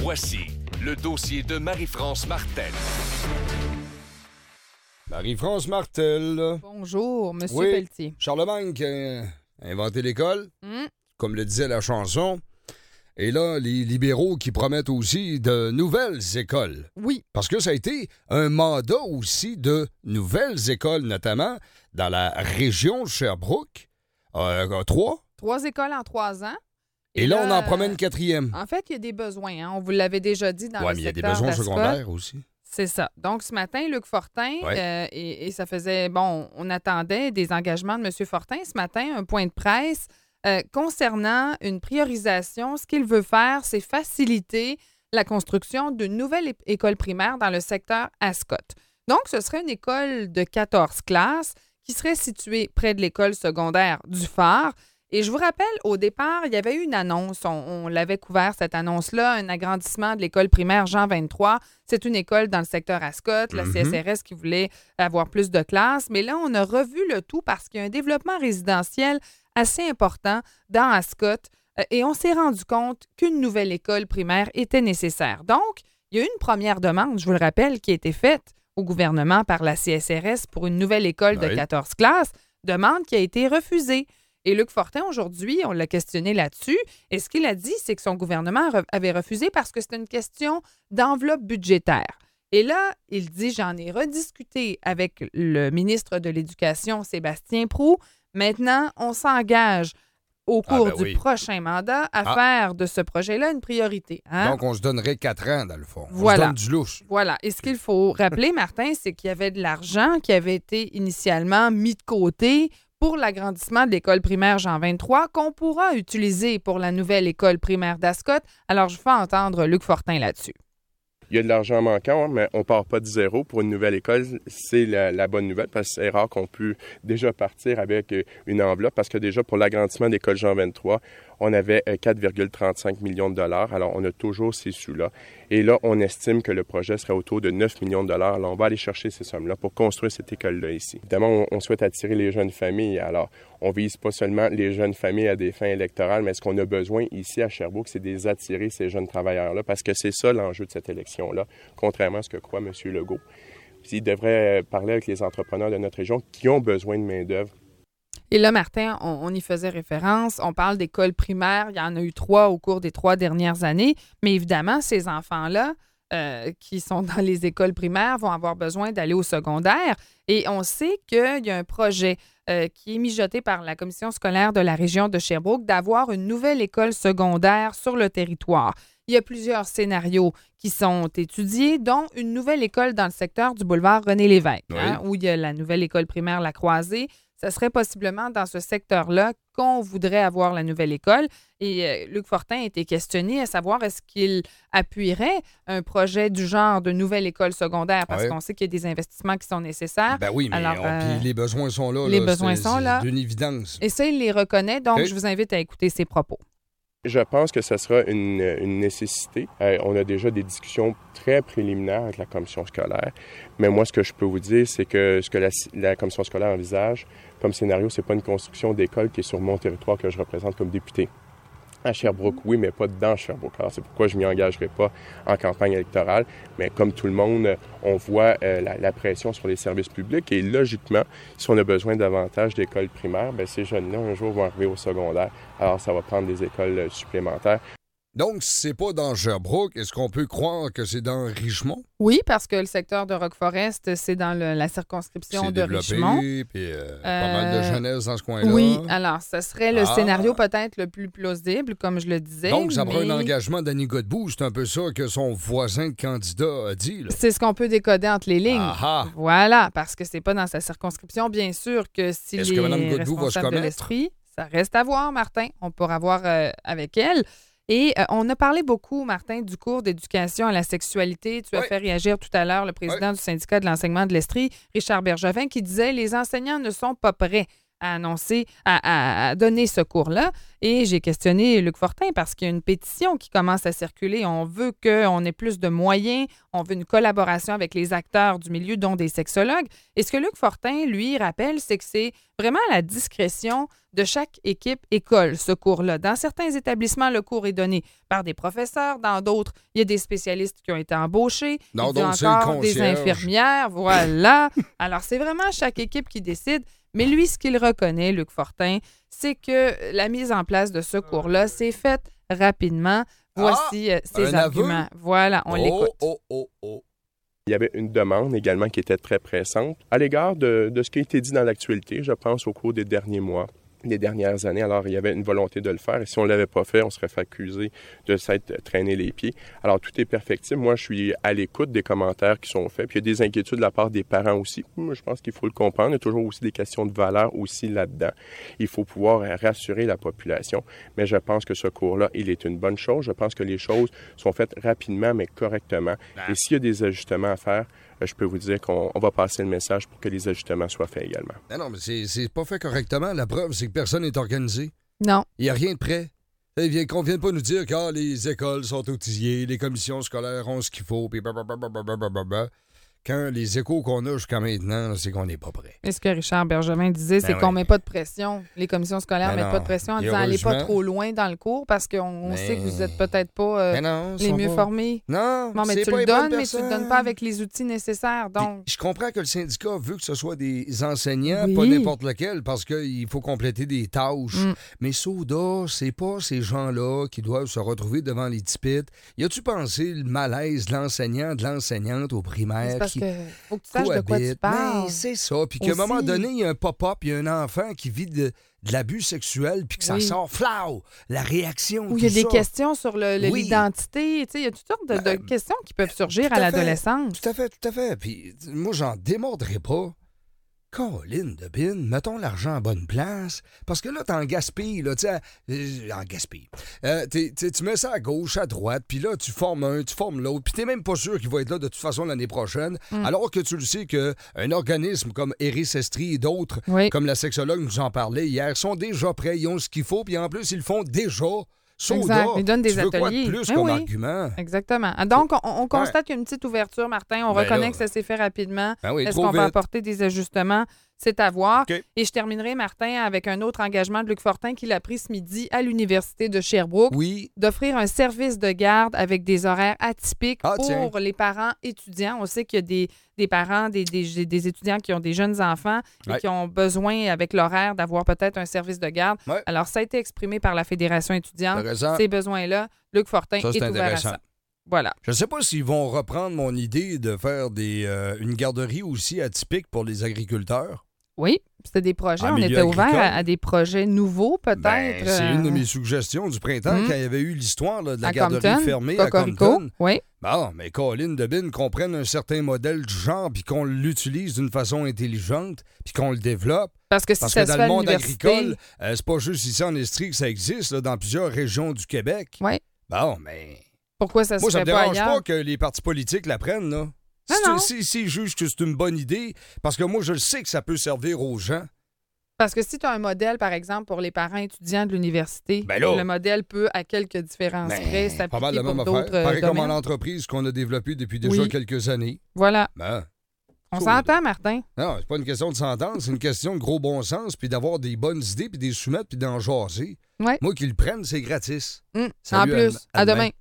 Voici le dossier de Marie-France Martel. Marie-France Martel. Bonjour, Monsieur Oui, Pelletier. Charlemagne qui a inventé l'école, comme le disait la chanson. Et là, les libéraux qui promettent aussi de nouvelles écoles. Oui. Parce que ça a été un mandat aussi de nouvelles écoles, notamment dans la région de Sherbrooke. 3. 3 écoles en 3 ans. Et là, on en promet une 4e. En fait, il y a des besoins. Hein? On vous l'avait déjà dit dans le secteur. Oui, mais il y a des besoins d'Ascot. secondaires aussi. C'est ça. Donc, ce matin, Luc Fortin, et ça faisait... Bon, on attendait des engagements de M. Fortin. Ce matin, un point de presse concernant une priorisation. Ce qu'il veut faire, c'est faciliter la construction d'une nouvelle école primaire dans le secteur Ascot. Donc, ce serait une école de 14 classes qui serait située près de l'école secondaire du Phare. Et je vous rappelle, au départ, il y avait eu une annonce, on l'avait couvert cette annonce-là, un agrandissement de l'école primaire Jean 23. C'est une école dans le secteur Ascot, la CSRS qui voulait avoir plus de classes. Mais là, on a revu le tout parce qu'il y a un développement résidentiel assez important dans Ascot et on s'est rendu compte qu'une nouvelle école primaire était nécessaire. Donc, il y a eu une première demande, je vous le rappelle, qui a été faite au gouvernement par la CSRS pour une nouvelle école de 14 classes, demande qui a été refusée. Et Luc Fortin, aujourd'hui, on l'a questionné là-dessus. Et ce qu'il a dit, c'est que son gouvernement avait refusé parce que c'est une question d'enveloppe budgétaire. Et là, il dit, j'en ai rediscuté avec le ministre de l'Éducation, Sébastien Proulx. Maintenant, on s'engage au cours du prochain mandat à faire de ce projet-là une priorité. Hein? Donc, on se donnerait 4 ans, dans le fond. Voilà. On se donne du louche. Voilà. Et ce qu'il faut rappeler, Martin, c'est qu'il y avait de l'argent qui avait été initialement mis de côté pour l'agrandissement de l'école primaire Jean 23 qu'on pourra utiliser pour la nouvelle école primaire d'Ascot. Alors, je fais entendre Luc Fortin là-dessus. Il y a de l'argent manquant, mais on ne part pas de zéro pour une nouvelle école. C'est la bonne nouvelle parce que c'est rare qu'on puisse déjà partir avec une enveloppe parce que déjà pour l'agrandissement de l'école Jean 23, on avait 4,35 millions de dollars. Alors, on a toujours ces sous-là. Et là, on estime que le projet serait autour de 9 millions de dollars. Alors, on va aller chercher ces sommes-là pour construire cette école-là ici. Évidemment, on souhaite attirer les jeunes familles. Alors, on vise pas seulement les jeunes familles à des fins électorales, mais ce qu'on a besoin ici à Sherbrooke, c'est d'attirer ces jeunes travailleurs-là parce que c'est ça l'enjeu de cette élection-là, contrairement à ce que croit M. Legault. Il devrait parler avec les entrepreneurs de notre région qui ont besoin de main-d'œuvre. Et là, Martin, on y faisait référence. On parle d'écoles primaires. Il y en a eu 3 au cours des 3 dernières années. Mais évidemment, ces enfants-là qui sont dans les écoles primaires vont avoir besoin d'aller au secondaire. Et on sait qu'il y a un projet qui est mijoté par la commission scolaire de la région de Sherbrooke d'avoir une nouvelle école secondaire sur le territoire. Il y a plusieurs scénarios qui sont étudiés, dont une nouvelle école dans le secteur du boulevard René-Lévesque, où il y a la nouvelle école primaire La Croisée. Ce serait possiblement dans ce secteur-là qu'on voudrait avoir la nouvelle école. Et Luc Fortin a été questionné à savoir est-ce qu'il appuierait un projet du genre de nouvelle école secondaire parce qu'on sait qu'il y a des investissements qui sont nécessaires. Ben oui, mais puis les besoins sont là. Les besoins sont là. C'est d'une évidence. Et ça, il les reconnaît. Donc, je vous invite à écouter ses propos. Je pense que ce sera une nécessité. On a déjà des discussions très préliminaires avec la commission scolaire. Mais moi, ce que je peux vous dire, c'est que ce que la commission scolaire envisage comme scénario, c'est pas une construction d'école qui est sur mon territoire que je représente comme député. À Sherbrooke, oui, mais pas dans Sherbrooke. Alors, c'est pourquoi je m'y engagerai pas en campagne électorale. Mais comme tout le monde, on voit la pression sur les services publics. Et logiquement, si on a besoin davantage d'écoles primaires, bien, ces jeunes-là, un jour, vont arriver au secondaire. Alors, ça va prendre des écoles supplémentaires. Donc, c'est pas dans Sherbrooke. Est-ce qu'on peut croire que c'est dans Richmond? Oui, parce que le secteur de Rock Forest, c'est dans la circonscription de Richmond. Puis pas mal de jeunesse dans ce coin-là. Oui, alors, ce serait le scénario peut-être le plus plausible, comme je le disais. Donc, ça prend un engagement d'Annie Godbout. C'est un peu ça que son voisin de candidat a dit. Là. C'est ce qu'on peut décoder entre les lignes. Aha. Voilà, parce que c'est pas dans sa circonscription. Bien sûr que si est-ce les que Mme Godbout va se responsables de commettre? l'esprit, ça reste à voir, Martin. On pourra voir avec elle. Et on a parlé beaucoup, Martin, du cours d'éducation à la sexualité. Tu as fait réagir tout à l'heure le président du syndicat de l'enseignement de l'Estrie, Richard Bergevin, qui disait « Les enseignants ne sont pas prêts annoncer, à donner ce cours-là. Et j'ai questionné Luc Fortin parce qu'il y a une pétition qui commence à circuler. On veut qu'on ait plus de moyens, on veut une collaboration avec les acteurs du milieu, dont des sexologues. Et ce que Luc Fortin, lui, rappelle, c'est que c'est vraiment à la discrétion de chaque équipe école, ce cours-là. Dans certains établissements, le cours est donné par des professeurs. Dans d'autres, il y a des spécialistes qui ont été embauchés. Dans il y a d'autres, encore c'est le des concierge. infirmières. Voilà. Alors, c'est vraiment chaque équipe qui décide. Mais lui, ce qu'il reconnaît, Luc Fortin, c'est que la mise en place de ce cours-là s'est faite rapidement. Voici ses arguments. Aveu? Voilà, on l'écoute. Il y avait une demande également qui était très pressante à l'égard de ce qui a été dit dans l'actualité, je pense, au cours des derniers mois, des dernières années. Alors, il y avait une volonté de le faire et si on ne l'avait pas fait, on serait fait accuser de s'être traîné les pieds. Alors, tout est perfectible. Moi, je suis à l'écoute des commentaires qui sont faits. Puis, il y a des inquiétudes de la part des parents aussi. Moi, je pense qu'il faut le comprendre. Il y a toujours aussi des questions de valeur aussi là-dedans. Il faut pouvoir rassurer la population. Mais je pense que ce cours-là, il est une bonne chose. Je pense que les choses sont faites rapidement, mais correctement. Et s'il y a des ajustements à faire, je peux vous dire qu'on va passer le message pour que les ajustements soient faits également. Non, mais c'est pas fait correctement. La preuve, c'est que personne n'est organisé. Non. Il n'y a rien de prêt. Qu'on ne vienne pas nous dire que les écoles sont outillées, les commissions scolaires ont ce qu'il faut, puis blablabla. Quand les échos qu'on a jusqu'à maintenant, là, c'est qu'on n'est pas prêt. Et ce que Richard Bergevin disait, c'est qu'on ne met pas de pression. Les commissions scolaires ne mettent pas de pression en disant allez pas trop loin dans le cours parce qu'on sait que vous n'êtes peut-être pas les mieux formés. Non, mais c'est tu pas le les bonnes donnes, mais tu ne le donnes pas avec les outils nécessaires. Donc, je comprends que le syndicat veut que ce soit des enseignants, oui, pas n'importe lequel, parce qu'il faut compléter des tâches. Mais Soda, c'est pas ces gens-là qui doivent se retrouver devant les tipites. Y a-tu pensé le malaise de l'enseignant, de l'enseignante au primaire? Parce que faut que tu saches de quoi tu parles. Mais c'est ça. Puis qu'à un moment donné, il y a un pop-up, il y a un enfant qui vit de l'abus sexuel, puis que ça sort flau, la réaction. Ou il y a des questions sur l'identité. Il y a toutes sortes de questions qui peuvent surgir à l'adolescence. Tout à fait. Puis moi, j'en démordrai pas. Colline de bin, mettons l'argent en bonne place. Parce que là, t'en gaspilles, là, tu sais, en gaspille. Tu mets ça à gauche, à droite, puis là, tu formes un, tu formes l'autre, puis t'es même pas sûr qu'il va être là de toute façon l'année prochaine, alors que tu le sais qu'un organisme comme Eris Estrie et d'autres, comme la sexologue nous en parlait hier, sont déjà prêts, ils ont ce qu'il faut, puis en plus, ils le font déjà. Exact. Ils donnent des ateliers. Quoi de plus comme argument? Exactement. Donc, on constate qu'il y a une petite ouverture, Martin. On reconnaît que ça s'est fait rapidement. Est-ce qu'on va apporter des ajustements? C'est à voir. Okay. Et je terminerai, Martin, avec un autre engagement de Luc Fortin qu'il a pris ce midi à l'Université de Sherbrooke. Oui. D'offrir un service de garde avec des horaires atypiques pour les parents étudiants. On sait qu'il y a des parents, des étudiants qui ont des jeunes enfants et qui ont besoin, avec l'horaire, d'avoir peut-être un service de garde. Ouais. Alors, ça a été exprimé par la Fédération étudiante. Ces besoins-là, Luc Fortin est ouvert à ça. Voilà. Je ne sais pas s'ils vont reprendre mon idée de faire une garderie aussi atypique pour les agriculteurs. Oui, c'était des projets. On était ouvert à des projets nouveaux, peut-être. C'est une de mes suggestions du printemps quand il y avait eu l'histoire de la garderie fermée à Compton. Oui. Bon, mais Colin Debin qu'on prenne un certain modèle du genre puis qu'on l'utilise d'une façon intelligente puis qu'on le développe. Parce que ça se fait dans le monde agricole, c'est pas juste ici en Estrie que ça existe, là, dans plusieurs régions du Québec. Oui. Bon, mais... Pourquoi ça se fait pas ailleurs? Moi, ça me dérange pas que les partis politiques la prennent, là. Si jugent que c'est une bonne idée, parce que moi, je le sais que ça peut servir aux gens. Parce que si tu as un modèle, par exemple, pour les parents étudiants de l'université, le modèle peut, à quelques différences près, s'appliquer pour d'autres domaines. Pareil comme en entreprise qu'on a développé depuis déjà quelques années. Voilà. On s'entend, Martin? Non, c'est pas une question de s'entendre, c'est une question de gros bon sens, puis d'avoir des bonnes idées, puis des soumettre, puis d'en jaser. Ouais. Moi, qu'ils le prennent, c'est gratis. En plus, à demain.